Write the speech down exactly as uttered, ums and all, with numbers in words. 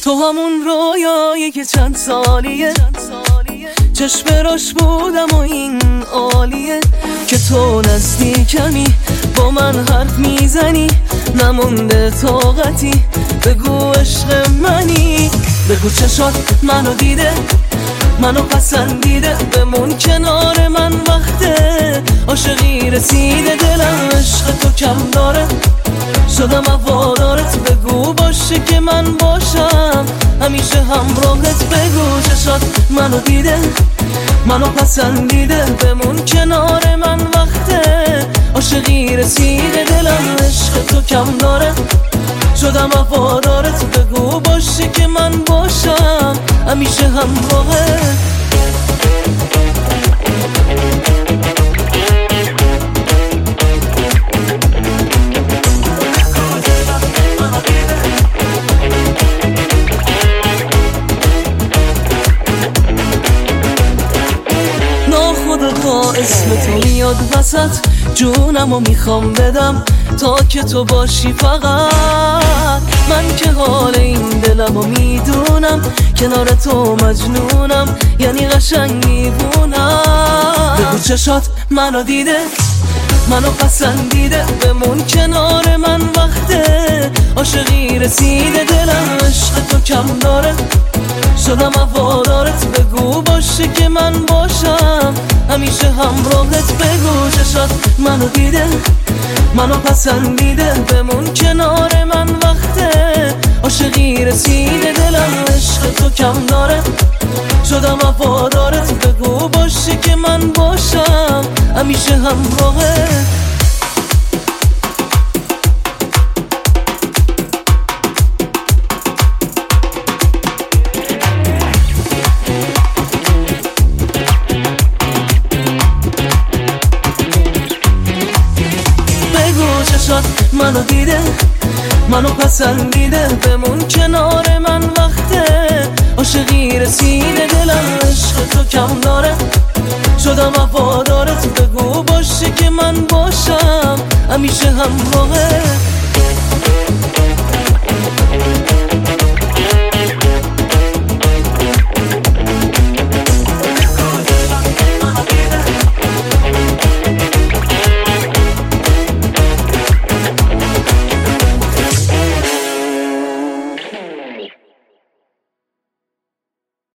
تو همون رویایی که چند سالیه چشم راش بودم و این عالیه که تو نزدیکمی با من حرف میزنی نمونده طاقتی بگو عشق منی بگو چشات منو دیده منو پسندیده بمون کنار من وقته عاشقی رسیده دلم عشق تو کم داره شدم هوادارت بگو باشه که من باشم همیشه همراهت بگو چشات منو دیده منو پسندیده بمون کنار من وقته عاشقی رسیده دلم عشق تو کم داره شدم هوادارت بگو باشه که من باشم همیشه همراهت اسم تو میاد وسط جونمو میخوام بدم تا که تو باشی فقط من که حال این دلمو میدونم کنار تو مجنونم یعنی قشنگ میبونم بگو چشات منو دیده منو پسندیده بمون کنار من وقته عاشقی رسیده دلم عشق تو کم داره شدم هوادارت بگو باشه که من باشم همیشه همراهت بگو چشات منو دیده منو پسندیده بمون کنار من وقته عاشقی رسیده دلم عشق تو کم داره شدم هوادارت بگو باشه که من باشم همیشه همراهت منو دیده منو پسندیده بمون کنار من وقته عاشقی رسیده دلم عشق تو کم داره شدم هوادارت بگو باشه که من باشم همیشه همراهت